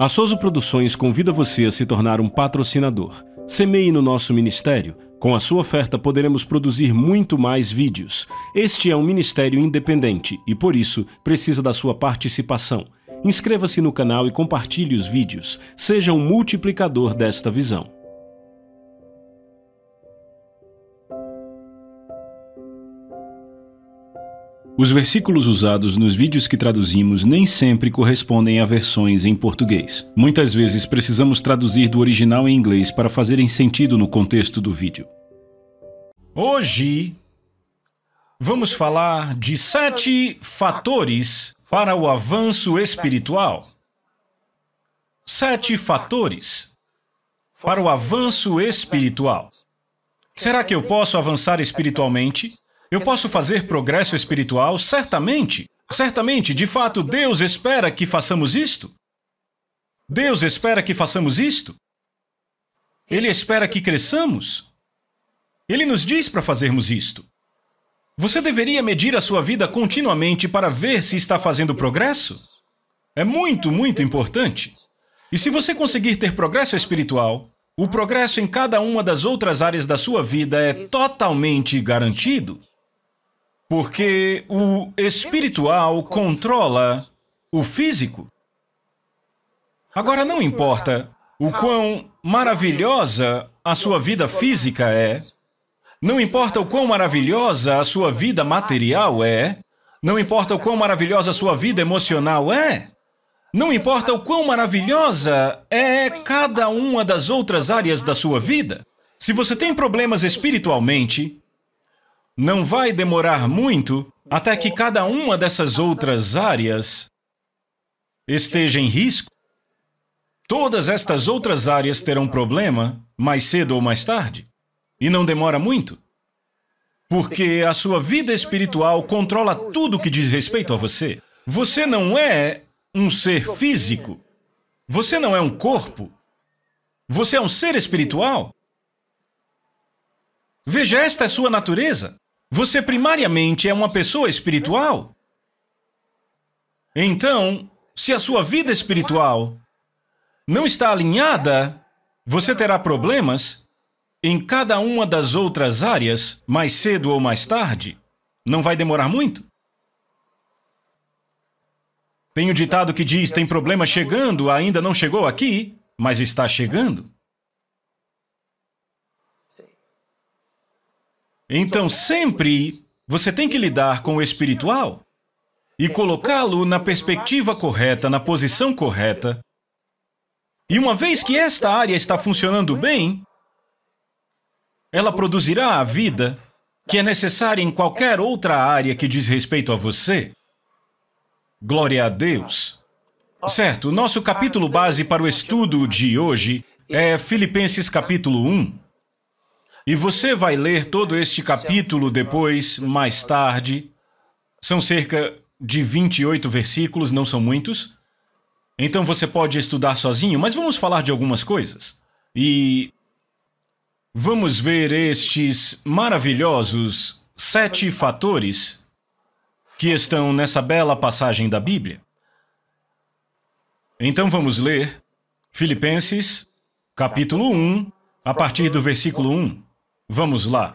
A Souza Produções convida você a se tornar um patrocinador. Semeie no nosso ministério. Com a sua oferta poderemos produzir muito mais vídeos. Este é um ministério independente e, por isso, precisa da sua participação. Inscreva-se no canal e compartilhe os vídeos. Seja um multiplicador desta visão. Os versículos usados nos vídeos que traduzimos nem sempre correspondem a versões em português. Muitas vezes precisamos traduzir do original em inglês para fazerem sentido no contexto do vídeo. Hoje, vamos falar de 7 fatores para o avanço espiritual. 7 fatores para o avanço espiritual. Será que eu posso avançar espiritualmente? Eu posso fazer progresso espiritual? Certamente. Certamente, de fato, Deus espera que façamos isto. Deus espera que façamos isto. Ele espera que cresçamos. Ele nos diz para fazermos isto. Você deveria medir a sua vida continuamente para ver se está fazendo progresso. É muito, muito importante. E se você conseguir ter progresso espiritual, o progresso em cada uma das outras áreas da sua vida é totalmente garantido. Porque o espiritual controla o físico. Agora, não importa o quão maravilhosa a sua vida física é, não importa o quão maravilhosa a sua vida material é, não importa o quão maravilhosa a sua vida emocional é, não importa o quão maravilhosa é cada uma das outras áreas da sua vida. Se você tem problemas espiritualmente, não vai demorar muito até que cada uma dessas outras áreas esteja em risco. Todas estas outras áreas terão problema mais cedo ou mais tarde. E não demora muito. Porque a sua vida espiritual controla tudo que diz respeito a você. Você não é um ser físico. Você não é um corpo. Você é um ser espiritual. Veja, esta é sua natureza. Você primariamente é uma pessoa espiritual. Então, se a sua vida espiritual não está alinhada, você terá problemas em cada uma das outras áreas, mais cedo ou mais tarde. Não vai demorar muito. Tem um ditado que diz, tem problema chegando, ainda não chegou aqui, mas está chegando. Então, sempre você tem que lidar com o espiritual e colocá-lo na perspectiva correta, na posição correta. E uma vez que esta área está funcionando bem, ela produzirá a vida que é necessária em qualquer outra área que diz respeito a você. Glória a Deus. Certo, o nosso capítulo base para o estudo de hoje é Filipenses capítulo 1. E você vai ler todo este capítulo depois, mais tarde. São cerca de 28 versículos, não são muitos. Então você pode estudar sozinho, mas vamos falar de algumas coisas. E vamos ver estes maravilhosos 7 fatores que estão nessa bela passagem da Bíblia. Então vamos ler Filipenses, capítulo 1, a partir do versículo 1. Vamos lá.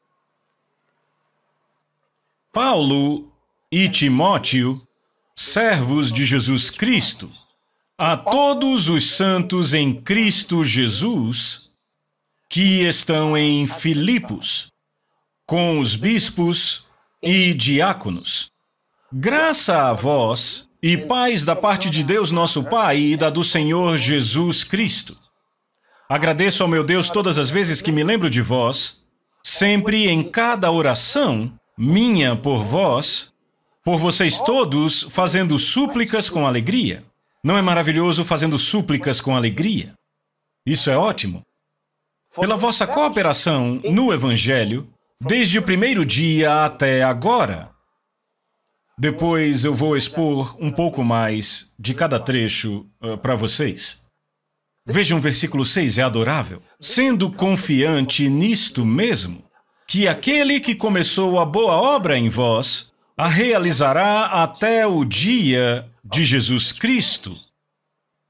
Paulo e Timóteo, servos de Jesus Cristo, a todos os santos em Cristo Jesus, que estão em Filipos, com os bispos e diáconos. Graça a vós e paz da parte de Deus nosso Pai e da do Senhor Jesus Cristo. Agradeço ao meu Deus todas as vezes que me lembro de vós, sempre em cada oração minha por vós, por vocês todos, fazendo súplicas com alegria. Não é maravilhoso fazendo súplicas com alegria? Isso é ótimo. Pela vossa cooperação no Evangelho, desde o primeiro dia até agora. Depois eu vou expor um pouco mais de cada trecho para vocês. Vejam o versículo 6, é adorável. Sendo confiante nisto mesmo, que aquele que começou a boa obra em vós, a realizará até o dia de Jesus Cristo.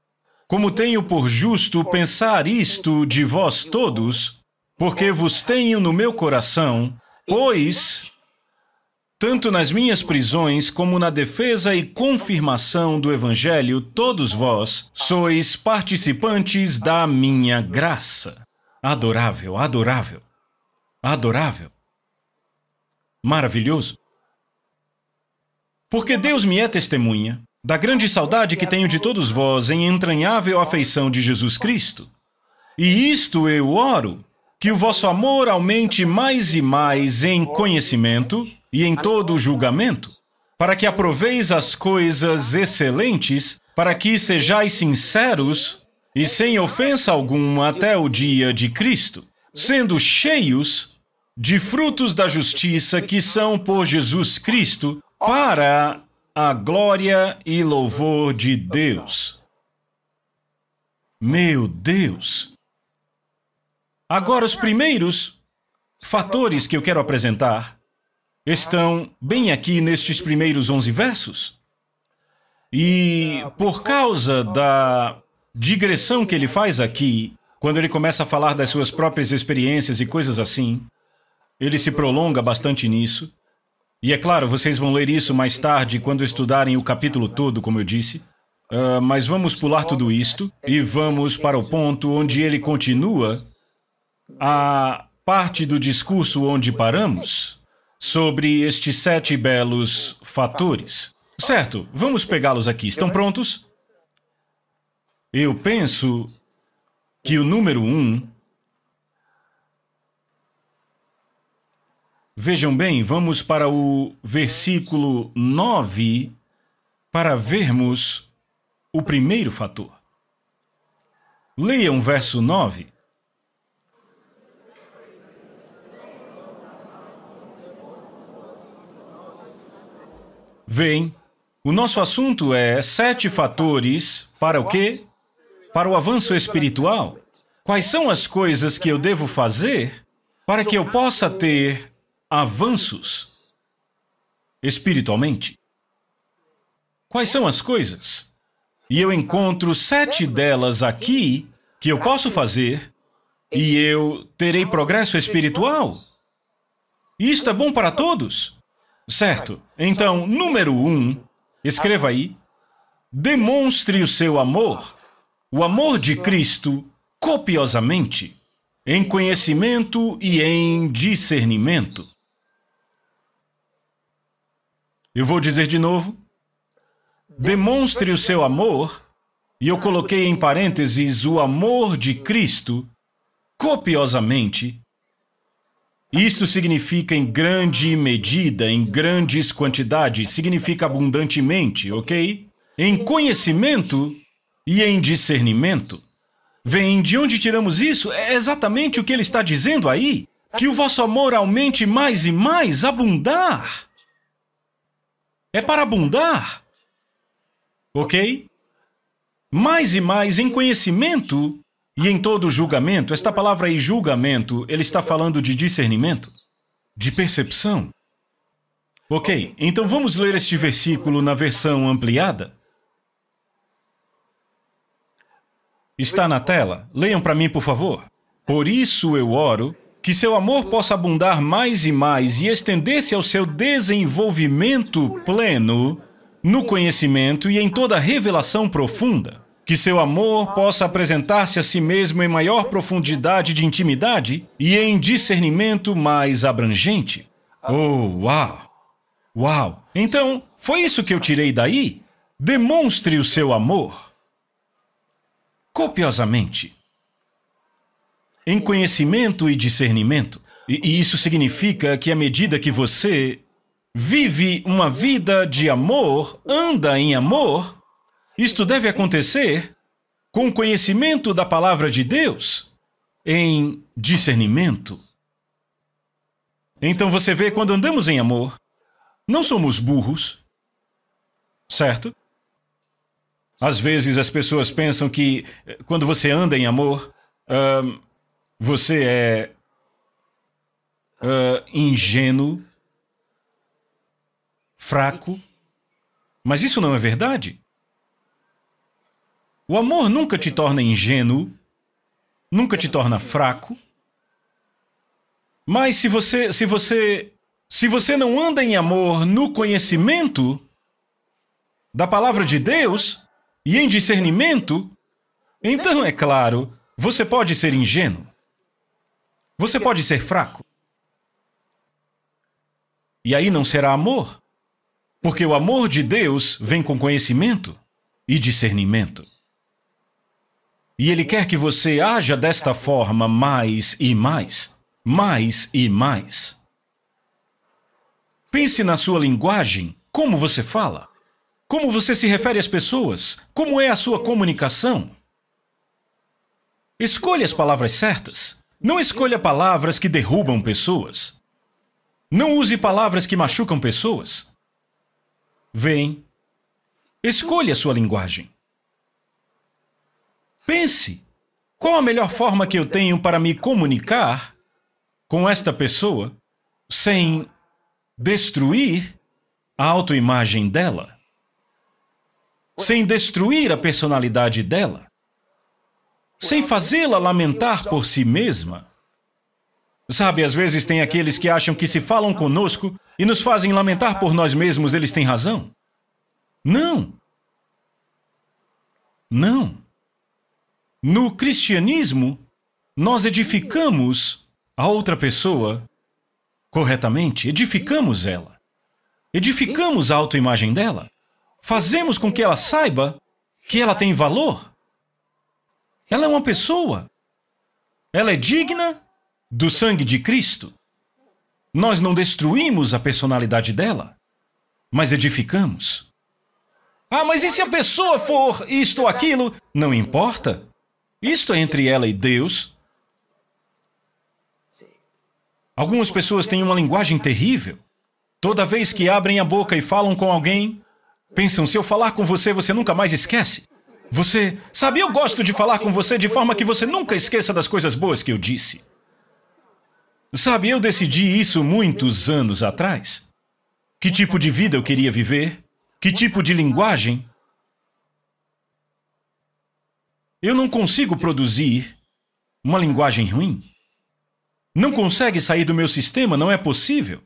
como tenho por justo pensar isto de vós todos, porque vos tenho no meu coração, pois, tanto nas minhas prisões como na defesa e confirmação do Evangelho, todos vós sois participantes da minha graça. Adorável, adorável, adorável. Maravilhoso. Porque Deus me é testemunha da grande saudade que tenho de todos vós em entranhável afeição de Jesus Cristo. E isto eu oro, que o vosso amor aumente mais e mais em conhecimento e em todo o julgamento, para que aproveis as coisas excelentes, para que sejais sinceros e sem ofensa alguma até o dia de Cristo, sendo cheios de frutos da justiça que são por Jesus Cristo, para a glória e louvor de Deus. Meu Deus! Agora, os primeiros fatores que eu quero apresentar estão bem aqui nestes primeiros 11 versos. E por causa da digressão que ele faz aqui, quando ele começa a falar das suas próprias experiências e coisas assim, ele se prolonga bastante nisso. E é claro, vocês vão ler isso mais tarde quando estudarem o capítulo todo, como eu disse. Mas vamos pular tudo isto e vamos para o ponto onde ele continua a parte do discurso onde paramos, sobre estes 7 belos fatores. Certo, vamos pegá-los aqui. Estão prontos? Eu penso que o número 1... Vejam bem, vamos para o versículo 9 para vermos o primeiro fator. Leiam o verso 9. Veem, o nosso assunto é 7 fatores para o quê? Para o avanço espiritual. Quais são as coisas que eu devo fazer para que eu possa ter avanços espiritualmente? Quais são as coisas? E eu encontro 7 delas aqui que eu posso fazer e eu terei progresso espiritual. Isto é bom para todos. Certo. Então, número 1, escreva aí, demonstre o seu amor, o amor de Cristo, copiosamente, em conhecimento e em discernimento. Eu vou dizer de novo. Demonstre o seu amor, e eu coloquei em parênteses o amor de Cristo, copiosamente. Isto significa em grande medida, em grandes quantidades, significa abundantemente, ok? Em conhecimento e em discernimento. Vem, de onde tiramos isso? É exatamente o que ele está dizendo aí. Que o vosso amor aumente mais e mais, abundar. É para abundar. Ok? Mais e mais em conhecimento e em todo julgamento. Esta palavra aí, julgamento, ele está falando de discernimento, de percepção. Ok, então vamos ler este versículo na versão ampliada. Está na tela? Leiam para mim, por favor. Por isso eu oro que seu amor possa abundar mais e mais e estender-se ao seu desenvolvimento pleno no conhecimento e em toda revelação profunda. Que seu amor possa apresentar-se a si mesmo em maior profundidade de intimidade e em discernimento mais abrangente. Oh, uau! Uau! Então, foi isso que eu tirei daí? Demonstre o seu amor. Copiosamente. Em conhecimento e discernimento. E isso significa que à medida que você vive uma vida de amor, anda em amor, isto deve acontecer com conhecimento da palavra de Deus, em discernimento. Então você vê, quando andamos em amor, não somos burros, certo? Às vezes as pessoas pensam que quando você anda em amor, você é ingênuo, fraco, mas isso não é verdade. O amor nunca te torna ingênuo, nunca te torna fraco. Mas se você não anda em amor no conhecimento da palavra de Deus e em discernimento, então, é claro, você pode ser ingênuo. Você pode ser fraco. E aí não será amor. Porque o amor de Deus vem com conhecimento e discernimento. E Ele quer que você haja desta forma mais e mais, mais e mais. Pense na sua linguagem, como você fala, como você se refere às pessoas, como é a sua comunicação. Escolha as palavras certas. Não escolha palavras que derrubam pessoas. Não use palavras que machucam pessoas. Vem. Escolha a sua linguagem. Pense. Qual a melhor forma que eu tenho para me comunicar com esta pessoa sem destruir a autoimagem dela? Sem destruir a personalidade dela? Sem fazê-la lamentar por si mesma? Sabe, às vezes tem aqueles que acham que se falam conosco e nos fazem lamentar por nós mesmos, eles têm razão. Não. Não. No cristianismo, nós edificamos a outra pessoa corretamente, edificamos ela. Edificamos a autoimagem dela. Fazemos com que ela saiba que ela tem valor. Ela é uma pessoa. Ela é digna do sangue de Cristo. Nós não destruímos a personalidade dela, mas edificamos. Ah, mas e se a pessoa for isto ou aquilo? Não importa. Isto é entre ela e Deus. Algumas pessoas têm uma linguagem terrível. Toda vez que abrem a boca e falam com alguém, pensam, se eu falar com você, você nunca mais esquece. Sabe, eu gosto de falar com você de forma que você nunca esqueça das coisas boas que eu disse. Sabe, eu decidi isso muitos anos atrás. Que tipo de vida eu queria viver? Que tipo de linguagem? Eu não consigo produzir uma linguagem ruim. Não consegue sair do meu sistema, não é possível.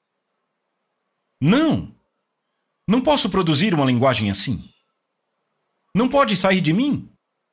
Não. Não posso produzir uma linguagem assim. Não pode sair de mim.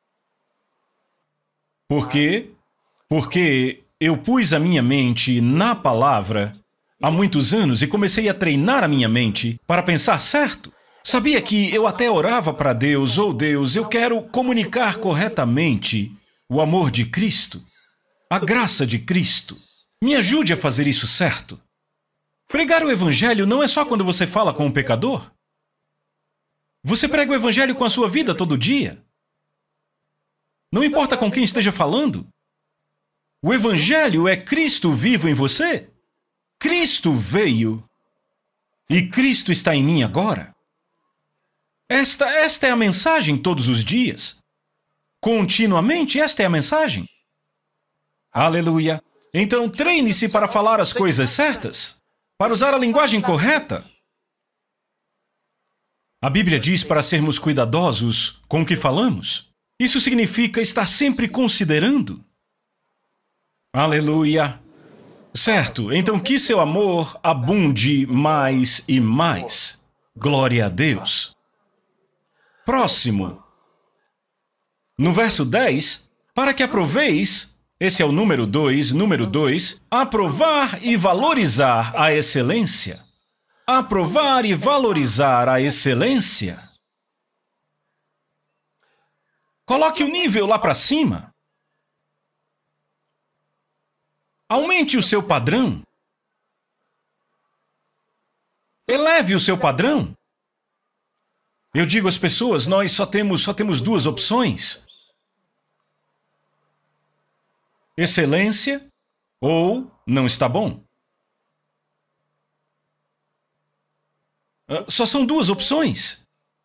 Por quê? Porque eu pus a minha mente na palavra há muitos anos e comecei a treinar a minha mente para pensar certo. Sabia que eu até orava para Deus, oh Deus, eu quero comunicar corretamente o amor de Cristo, a graça de Cristo. Me ajude a fazer isso certo. Pregar o Evangelho não é só quando você fala com um pecador. Você prega o Evangelho com a sua vida todo dia. Não importa com quem esteja falando. O Evangelho é Cristo vivo em você. Cristo veio e Cristo está em mim agora. Esta é a mensagem todos os dias. Continuamente, esta é a mensagem. Aleluia. Então, treine-se para falar as coisas certas, para usar a linguagem correta. A Bíblia diz para sermos cuidadosos com o que falamos. Isso significa estar sempre considerando. Aleluia. Certo, então que seu amor abunde mais e mais. Glória a Deus. Próximo. No verso 10, para que aproveis, esse é o número 2, aprovar e valorizar a excelência. Aprovar e valorizar a excelência. Coloque o nível lá para cima. Aumente o seu padrão. Eleve o seu padrão. Eu digo às pessoas, nós só temos duas opções. Excelência ou não está bom. Só são duas opções.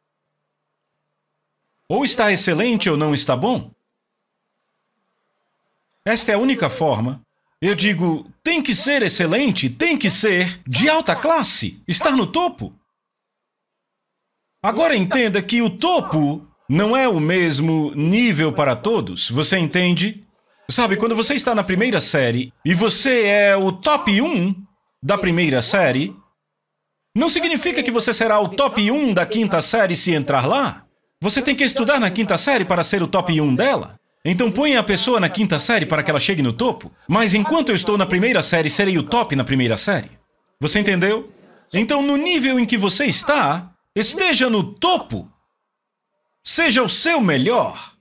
Ou está excelente ou não está bom. Esta é a única forma. Eu digo, tem que ser excelente, tem que ser de alta classe, estar no topo. Agora entenda que o topo Não é o mesmo nível para todos, você entende? Sabe, quando você está na primeira série e você é o top 1 da primeira série, não significa que você será o top 1 da quinta série se entrar lá. Você tem que estudar na quinta série para ser o top 1 dela. Então ponha a pessoa na quinta série para que ela chegue no topo. Mas enquanto eu estou na primeira série, serei o top na primeira série. Você entendeu? Então, no nível em que você está, esteja no topo. Seja o seu melhor.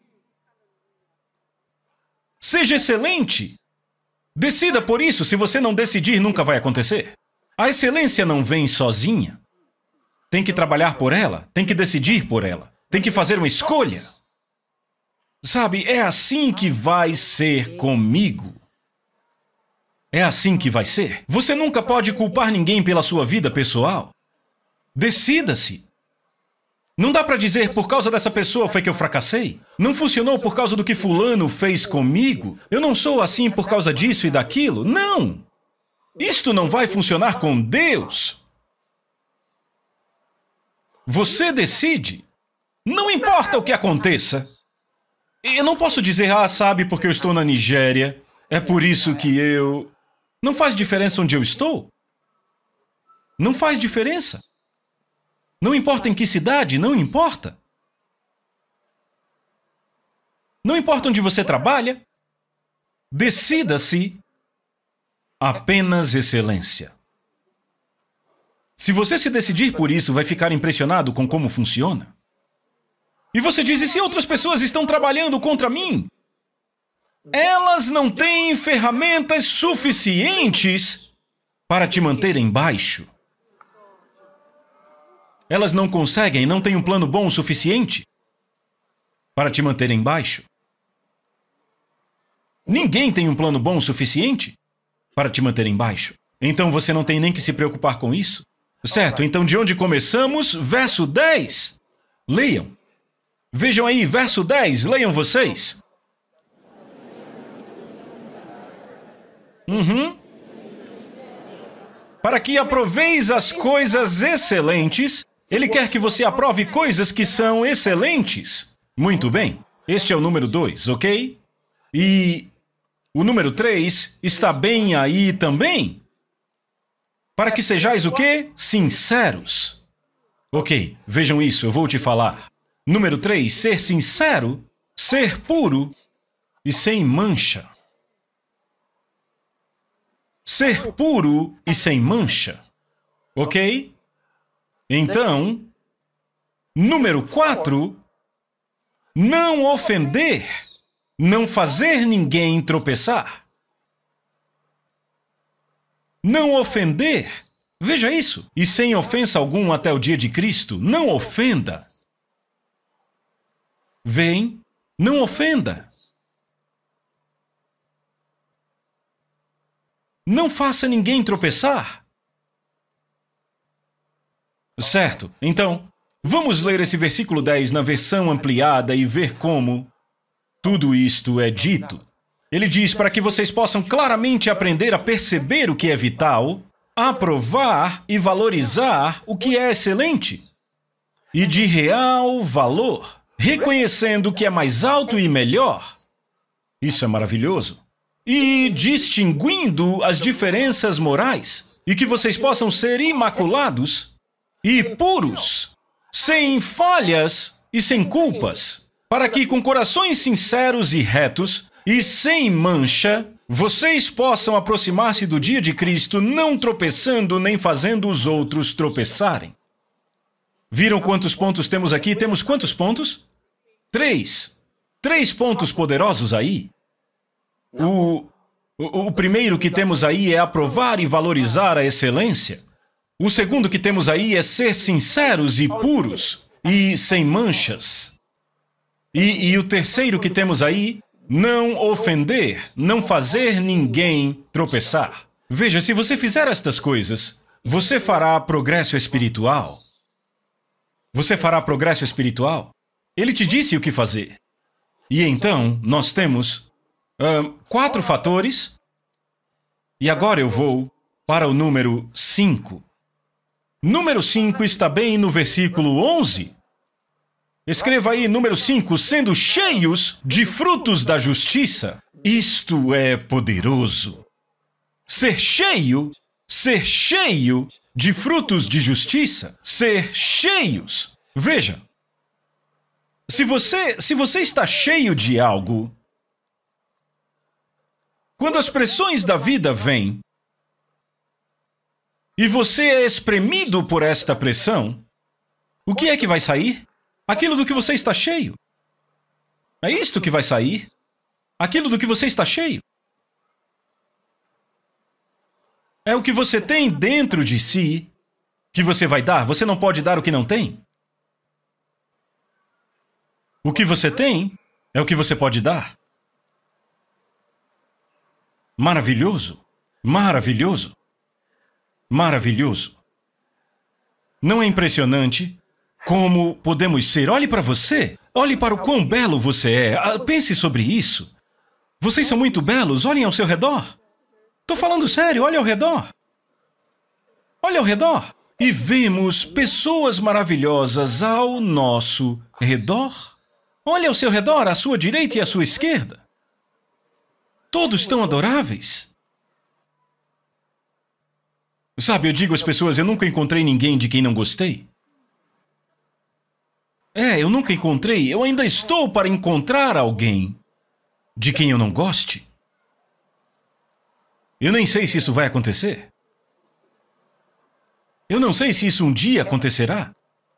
Seja excelente. Decida por isso. Se você não decidir, nunca vai acontecer. A excelência não vem sozinha. Tem que trabalhar por ela, tem que decidir por ela, tem que fazer uma escolha. Sabe, é assim que vai ser comigo. É assim que vai ser. Você nunca pode culpar ninguém pela sua vida pessoal. Decida-se. Não dá para dizer, por causa dessa pessoa foi que eu fracassei. Não funcionou por causa do que fulano fez comigo. Eu não sou assim por causa disso e daquilo. Não! Isto não vai funcionar com Deus. Você decide. Não importa o que aconteça. Eu não posso dizer, sabe, porque eu estou na Nigéria. É por isso que eu... Não faz diferença onde eu estou. Não faz diferença. Não importa em que cidade, não importa. Não importa onde você trabalha. Decida-se. Apenas excelência. Se você se decidir por isso, vai ficar impressionado com como funciona. E você diz, e se outras pessoas estão trabalhando contra mim? Elas não têm ferramentas suficientes para te manter embaixo. Elas não conseguem, não têm um plano bom o suficiente para te manter embaixo. Ninguém tem um plano bom o suficiente para te manter embaixo. Então você não tem nem que se preocupar com isso. Certo, então de onde começamos? Verso 10. Leiam. Vejam aí, verso 10, leiam vocês. Para que aproveis as coisas excelentes, ele quer que você aprove coisas que são excelentes. Muito bem, este é o número 2, ok? E o número 3 está bem aí também. Para que sejais o quê? Sinceros. Ok, vejam isso, eu vou te falar. Número 3, ser sincero, ser puro e sem mancha. Ser puro e sem mancha. Ok? Então, número 4, não ofender, não fazer ninguém tropeçar. Não ofender. Veja isso. E sem ofensa alguma até o dia de Cristo, não ofenda. Vem, não ofenda. Não faça ninguém tropeçar. Certo, então, vamos ler esse versículo 10 na versão ampliada e ver como tudo isto é dito. Ele diz para que vocês possam claramente aprender a perceber o que é vital, aprovar e valorizar o que é excelente e de real valor, reconhecendo o que é mais alto e melhor. Isso é maravilhoso. E distinguindo as diferenças morais, e que vocês possam ser imaculados e puros, sem falhas e sem culpas, para que com corações sinceros e retos e sem mancha, vocês possam aproximar-se do dia de Cristo, não tropeçando nem fazendo os outros tropeçarem. Viram quantos pontos temos aqui? Temos quantos pontos? 3. 3 pontos poderosos aí. O primeiro que temos aí é aprovar e valorizar a excelência. O segundo que temos aí é ser sinceros e puros e sem manchas. E o terceiro que temos aí, não ofender, não fazer ninguém tropeçar. Veja, se você fizer estas coisas, você fará progresso espiritual. Você fará progresso espiritual. Ele te disse o que fazer. E então, nós temos 4 fatores. E agora eu vou para o número 5. Número 5 está bem no versículo 11. Escreva aí, número 5, sendo cheios de frutos da justiça. Isto é poderoso. Ser cheio de frutos de justiça. Ser cheios. Veja, se você está cheio de algo, quando as pressões da vida vêm e você é espremido por esta pressão, o que é que vai sair? Aquilo do que você está cheio. É isto que vai sair. Aquilo do que você está cheio. É o que você tem dentro de si que você vai dar. Você não pode dar o que não tem. O que você tem é o que você pode dar. Maravilhoso. Maravilhoso. Maravilhoso. Não é impressionante como podemos ser? Olhe para você. Olhe para o quão belo você é. Pense sobre isso. Vocês são muito belos. Olhem ao seu redor. Estou falando sério. Olhe ao redor. Olhe ao redor. E vemos pessoas maravilhosas ao nosso redor. Olhe ao seu redor, à sua direita e à sua esquerda. Todos tão adoráveis. Sabe, eu digo às pessoas, eu nunca encontrei ninguém de quem não gostei. Eu nunca encontrei. Eu ainda estou para encontrar alguém de quem eu não goste. Eu nem sei se isso vai acontecer. Eu não sei se isso um dia acontecerá.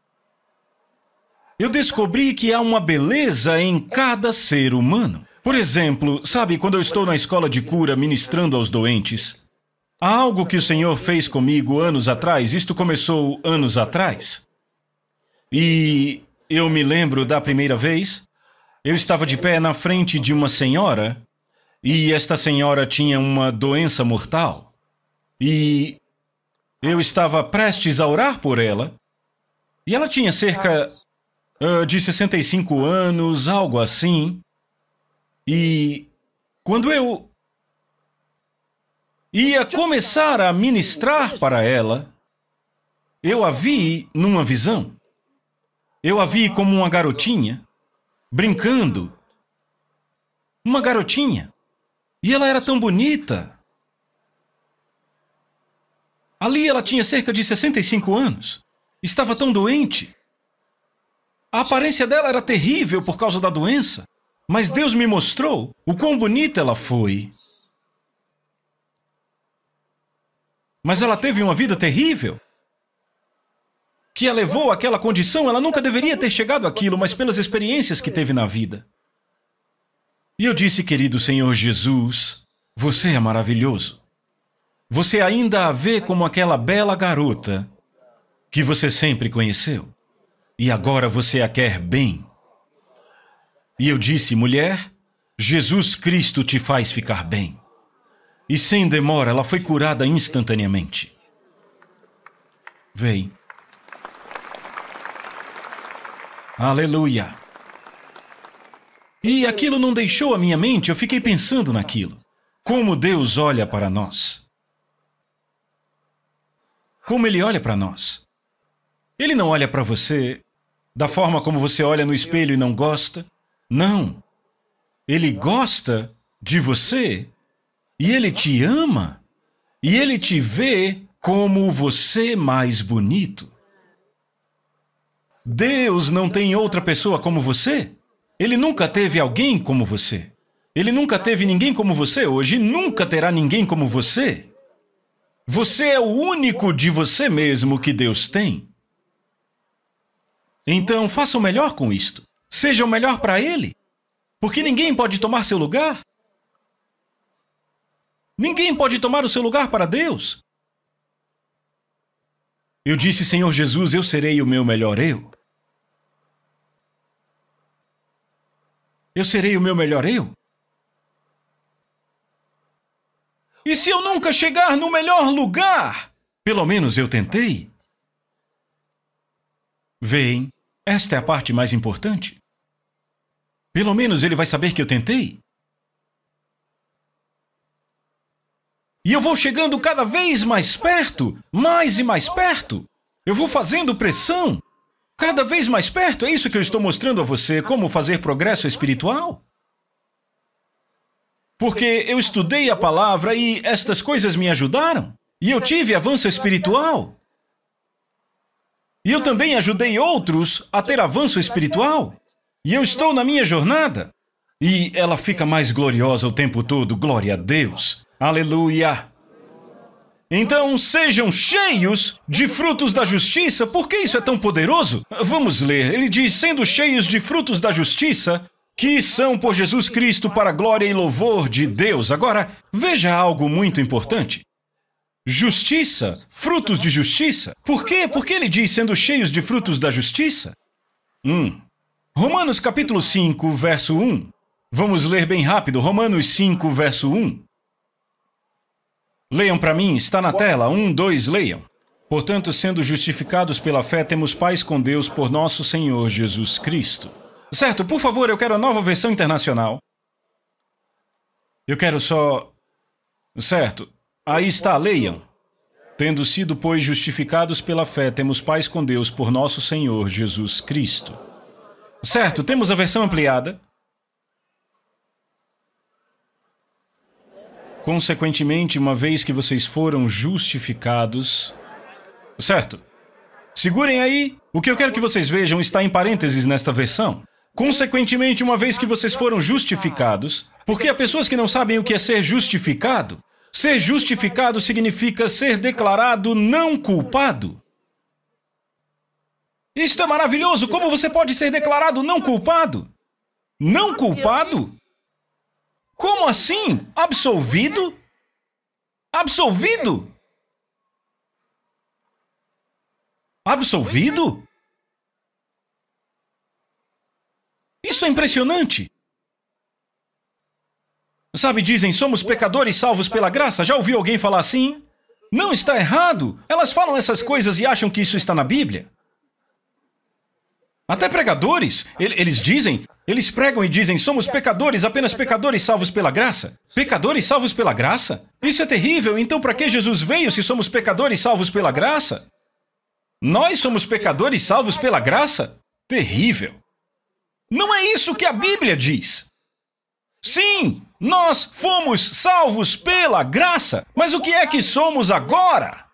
Eu descobri que há uma beleza em cada ser humano. Por exemplo, sabe, quando eu estou na escola de cura ministrando aos doentes, há algo que o Senhor fez comigo anos atrás. Isto começou anos atrás. E eu me lembro da primeira vez, eu estava de pé na frente de uma senhora, e esta senhora tinha uma doença mortal. E eu estava prestes a orar por ela, e ela tinha cerca de 65 anos, algo assim. E quando eu ia começar a ministrar para ela, eu a vi numa visão. Eu a vi como uma garotinha, brincando. Uma garotinha. E ela era tão bonita. Ali ela tinha cerca de 65 anos. Estava tão doente. A aparência dela era terrível por causa da doença. Mas Deus me mostrou o quão bonita ela foi. Mas ela teve uma vida terrível, que a levou àquela condição. Ela nunca deveria ter chegado àquilo, mas pelas experiências que teve na vida. E eu disse, querido Senhor Jesus, você é maravilhoso. Você ainda a vê como aquela bela garota que você sempre conheceu. E agora você a quer bem. E eu disse, mulher, Jesus Cristo te faz ficar bem. E sem demora, ela foi curada instantaneamente. Vem. Aleluia. E aquilo não deixou a minha mente, eu fiquei pensando naquilo. Como Deus olha para nós. Como Ele olha para nós. Ele não olha para você da forma como você olha no espelho e não gosta. Não. Ele gosta de você e Ele te ama e Ele te vê como você mais bonito. Deus não tem outra pessoa como você. Ele nunca teve alguém como você. Ele nunca teve ninguém como você hoje e nunca terá ninguém como você. Você é o único de você mesmo que Deus tem. Então, faça o melhor com isto. Seja o melhor para Ele. Porque ninguém pode tomar seu lugar. Ninguém pode tomar o seu lugar para Deus. Eu disse, Senhor Jesus, eu serei o meu melhor eu. Eu serei o meu melhor eu. E se eu nunca chegar no melhor lugar, pelo menos eu tentei. Veem, esta é a parte mais importante. Pelo menos ele vai saber que eu tentei. E eu vou chegando cada vez mais perto, mais e mais perto. Eu vou fazendo pressão. Cada vez mais perto, é isso que eu estou mostrando a você, como fazer progresso espiritual. Porque eu estudei a palavra e estas coisas me ajudaram. E eu tive avanço espiritual. E eu também ajudei outros a ter avanço espiritual. E eu estou na minha jornada. E ela fica mais gloriosa o tempo todo. Glória a Deus. Aleluia. Então, sejam cheios de frutos da justiça. Por que isso é tão poderoso? Vamos ler. Ele diz, sendo cheios de frutos da justiça, que são por Jesus Cristo para a glória e louvor de Deus. Agora, veja algo muito importante. Justiça, frutos de justiça. Por quê? Porque ele diz sendo cheios de frutos da justiça? Romanos capítulo 5, verso 1. Vamos ler bem rápido. Romanos 5, verso 1. Leiam para mim, está na tela. 1, 2, leiam. Portanto, sendo justificados pela fé, temos paz com Deus por nosso Senhor Jesus Cristo. Certo, por favor, eu quero a nova versão internacional. Eu quero só... Certo. Aí está, leiam. Tendo sido, pois, justificados pela fé, temos paz com Deus por nosso Senhor Jesus Cristo. Certo, temos a versão ampliada. Consequentemente, uma vez que vocês foram justificados... Certo. Segurem aí. O que eu quero que vocês vejam está em parênteses nesta versão. Consequentemente, uma vez que vocês foram justificados... Porque há pessoas que não sabem o que é ser justificado. Ser justificado significa ser declarado não culpado. Isto é maravilhoso! Como você pode ser declarado não culpado? Não culpado? Como assim? Absolvido? Absolvido? Absolvido? Isso é impressionante! Sabe, dizem, somos pecadores salvos pela graça. Já ouviu alguém falar assim? Não, está errado. Elas falam essas coisas e acham que isso está na Bíblia. Até pregadores, eles pregam e dizem, somos pecadores, apenas pecadores salvos pela graça. Pecadores salvos pela graça? Isso é terrível. Então, para que Jesus veio se somos pecadores salvos pela graça? Nós somos pecadores salvos pela graça? Terrível. Não é isso que a Bíblia diz. Sim, nós fomos salvos pela graça. Mas o que é que somos agora?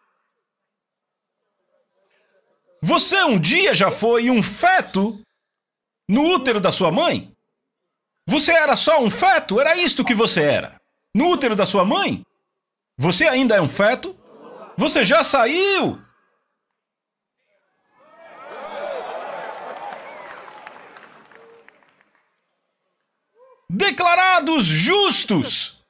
Você um dia já foi um feto no útero da sua mãe? Você era só um feto? Era isto que você era. No útero da sua mãe? Você ainda é um feto? Você já saiu? Declarados justos.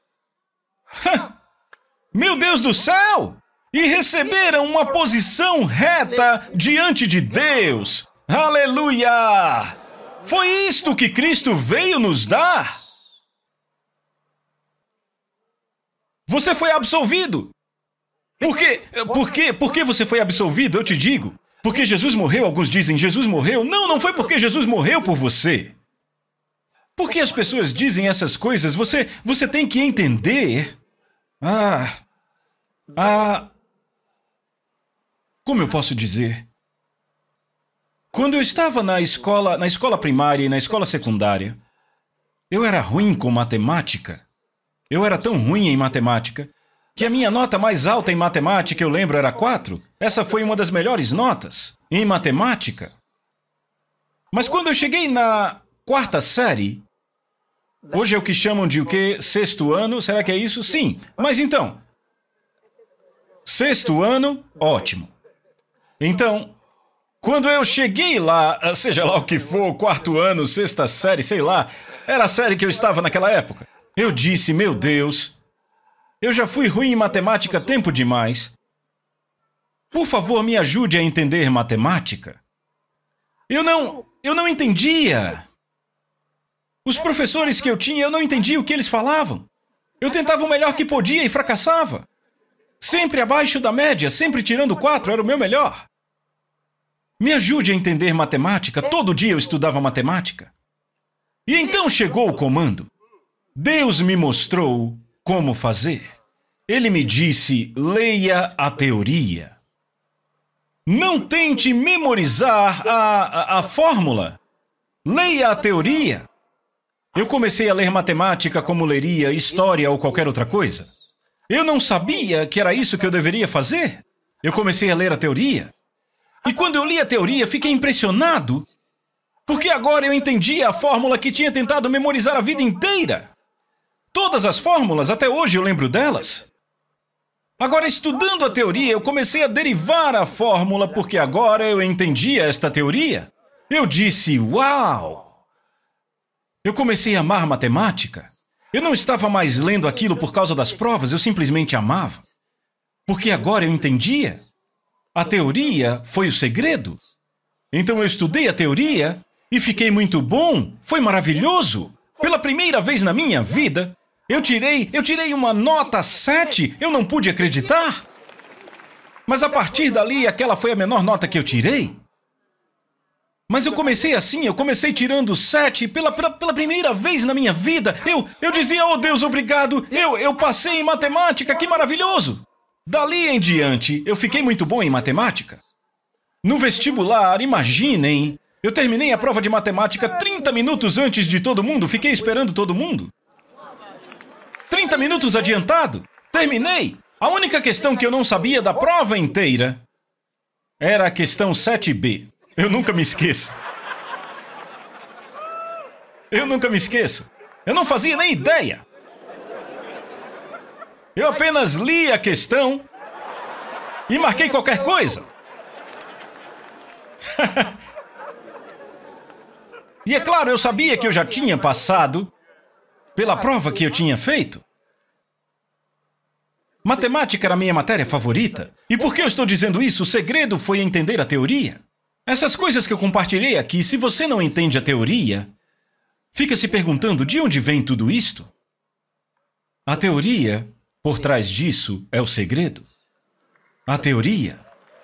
Meu Deus do céu! E receberam uma posição reta diante de Deus. Aleluia! Foi isto que Cristo veio nos dar. Você foi absolvido. Por que você foi absolvido? Eu te digo. Porque Jesus morreu, alguns dizem, Jesus morreu. Não, não foi porque Jesus morreu por você. Por que as pessoas dizem essas coisas? Você tem que entender. Como eu posso dizer? Quando eu estava na escola primária e na escola secundária, eu era ruim com matemática. Eu era tão ruim em matemática que a minha nota mais alta em matemática, eu lembro, era 4. Essa foi uma das melhores notas em matemática. Mas quando eu cheguei na 4ª série, hoje é o que chamam de o quê? 6º ano, será que é isso? Sim. Mas então, 6º ano, ótimo. Então, quando eu cheguei lá, seja lá o que for, 4º ano, 6ª série, sei lá, era a série que eu estava naquela época, eu disse, meu Deus, eu já fui ruim em matemática tempo demais. Por favor, me ajude a entender matemática. Eu não entendia. Os professores que eu tinha, eu não entendia o que eles falavam. Eu tentava o melhor que podia e fracassava. Sempre abaixo da média, sempre tirando 4, era o meu melhor. Me ajude a entender matemática, todo dia eu estudava matemática. E então chegou o comando. Deus me mostrou como fazer. Ele me disse, leia a teoria. Não tente memorizar a fórmula. Leia a teoria. Eu comecei a ler matemática como leria história ou qualquer outra coisa. Eu não sabia que era isso que eu deveria fazer. Eu comecei a ler a teoria. E quando eu li a teoria, fiquei impressionado. Porque agora eu entendia a fórmula que tinha tentado memorizar a vida inteira. Todas as fórmulas, até hoje eu lembro delas. Agora, estudando a teoria, eu comecei a derivar a fórmula porque agora eu entendia esta teoria. Eu disse, uau! Eu comecei a amar matemática. Eu não estava mais lendo aquilo por causa das provas, eu simplesmente amava. Porque agora eu entendia. A teoria foi o segredo. Então eu estudei a teoria e fiquei muito bom. Foi maravilhoso. Pela primeira vez na minha vida, eu tirei uma nota 7. Eu não pude acreditar. Mas a partir dali, aquela foi a menor nota que eu tirei. Mas eu comecei assim, eu comecei tirando 7 pela primeira vez na minha vida. Eu dizia, oh Deus, obrigado. Eu passei em matemática, que maravilhoso. Dali em diante, eu fiquei muito bom em matemática. No vestibular, imaginem, eu terminei a prova de matemática 30 minutos antes de todo mundo, fiquei esperando todo mundo. 30 minutos adiantado. Terminei. A única questão que eu não sabia da prova inteira era a questão 7B. Eu nunca me esqueço. Eu nunca me esqueço. Eu não fazia nem ideia. Eu apenas li a questão e marquei qualquer coisa. E é claro, eu sabia que eu já tinha passado pela prova que eu tinha feito. Matemática era a minha matéria favorita. E por que eu estou dizendo isso? O segredo foi entender a teoria. Essas coisas que eu compartilhei aqui, se você não entende a teoria, fica se perguntando de onde vem tudo isto? A teoria, por trás disso, é o segredo. A teoria.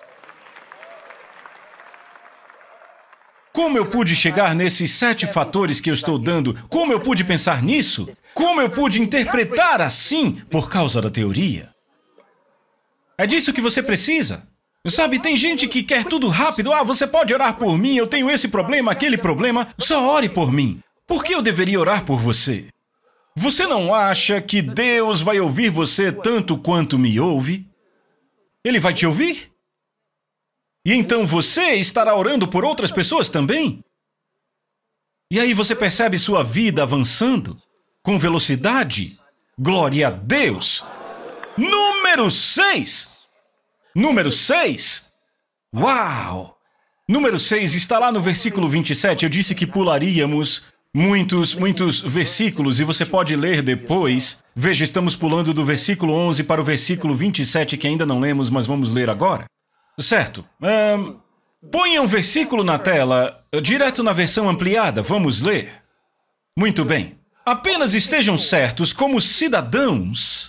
Como eu pude chegar nesses 7 fatores que eu estou dando? Como eu pude pensar nisso? Como eu pude interpretar assim por causa da teoria? É disso que você precisa. Sabe, tem gente que quer tudo rápido. Ah, você pode orar por mim, eu tenho esse problema, aquele problema. Só ore por mim. Por que eu deveria orar por você? Você não acha que Deus vai ouvir você tanto quanto me ouve? Ele vai te ouvir? E então você estará orando por outras pessoas também? E aí você percebe sua vida avançando com velocidade? Glória a Deus! Número 6! Número 6? Uau! Número 6 está lá no versículo 27. Eu disse que pularíamos muitos versículos e você pode ler depois. Veja, estamos pulando do versículo 11 para o versículo 27, que ainda não lemos, mas vamos ler agora. Certo. Ponha um versículo na tela, direto na versão ampliada. Vamos ler. Muito bem. Apenas estejam certos como cidadãos.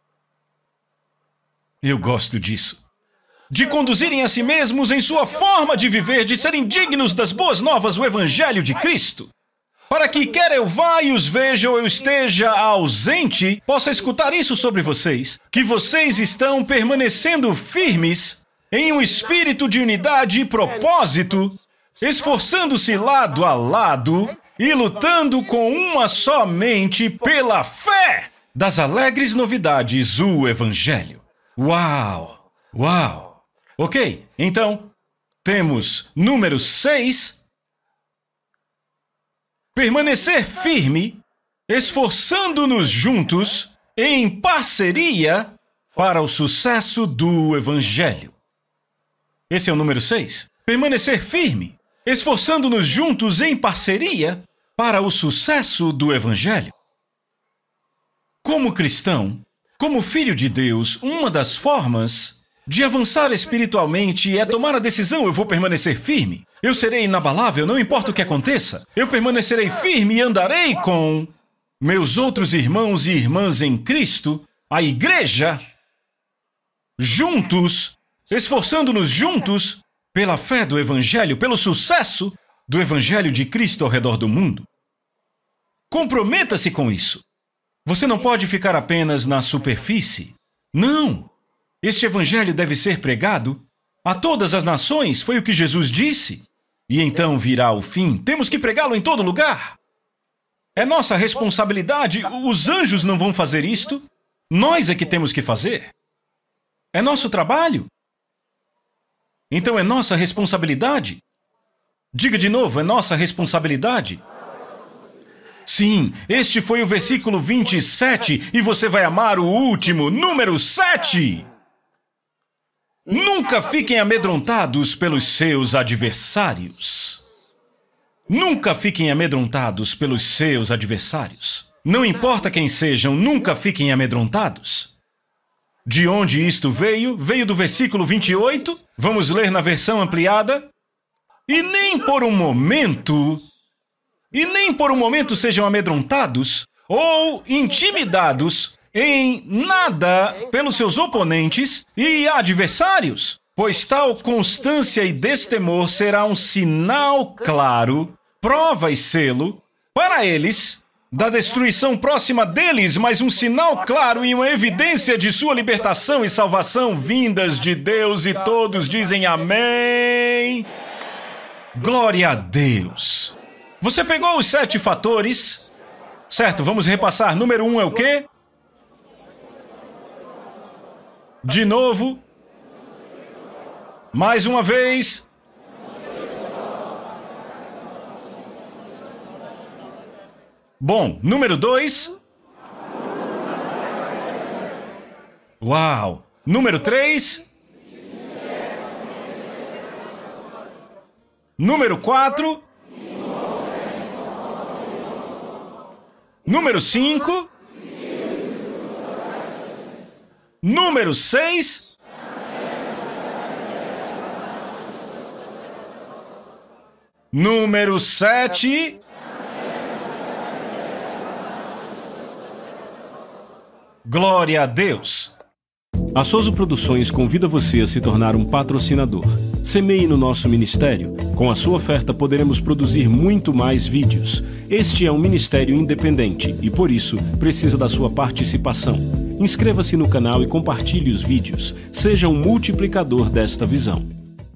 Eu gosto disso. De conduzirem a si mesmos em sua forma de viver, de serem dignos das boas novas, o Evangelho de Cristo. Para que quer eu vá e os veja ou eu esteja ausente, possa escutar isso sobre vocês, que vocês estão permanecendo firmes em um espírito de unidade e propósito, esforçando-se lado a lado e lutando com uma só mente pela fé das alegres novidades, o Evangelho. Uau! Uau! Ok, então, temos número 6. Permanecer firme, esforçando-nos juntos, em parceria, para o sucesso do Evangelho. Esse é o número 6. Permanecer firme, esforçando-nos juntos em parceria, para o sucesso do Evangelho. Como cristão, como filho de Deus, uma das formas de avançar espiritualmente é tomar a decisão: eu vou permanecer firme. Eu serei inabalável, não importa o que aconteça. Eu permanecerei firme e andarei com meus outros irmãos e irmãs em Cristo, a igreja, juntos, esforçando-nos juntos pela fé do Evangelho, pelo sucesso do Evangelho de Cristo ao redor do mundo. Comprometa-se com isso. Você não pode ficar apenas na superfície. Não! Este Evangelho deve ser pregado a todas as nações, foi o que Jesus disse. E então virá o fim. Temos que pregá-lo em todo lugar. É nossa responsabilidade. Os anjos não vão fazer isto. Nós é que temos que fazer. É nosso trabalho. Então é nossa responsabilidade. Diga de novo, é nossa responsabilidade. Sim, este foi o versículo 27, e você vai amar o último, número 7. Nunca fiquem amedrontados pelos seus adversários. Nunca fiquem amedrontados pelos seus adversários. Não importa quem sejam, nunca fiquem amedrontados. De onde isto veio? Veio do versículo 28. Vamos ler na versão ampliada. E nem por um momento sejam amedrontados ou intimidados em nada pelos seus oponentes e adversários, pois tal constância e destemor será um sinal claro, prova e selo, para eles, da destruição próxima deles, mas um sinal claro e uma evidência de sua libertação e salvação vindas de Deus, e todos dizem amém. Glória a Deus. Você pegou os 7 fatores, certo? Vamos repassar. Número 1 é o quê? De novo. Mais uma vez. Bom, número 2. Uau! Número 3. Número 4. Número 5. Número 6. Número 7. Glória a Deus. A Soso Produções convida você a se tornar um patrocinador. Semeie no nosso ministério. Com a sua oferta poderemos produzir muito mais vídeos. Este é um ministério independente e, por isso, precisa da sua participação. Inscreva-se no canal e compartilhe os vídeos. Seja um multiplicador desta visão.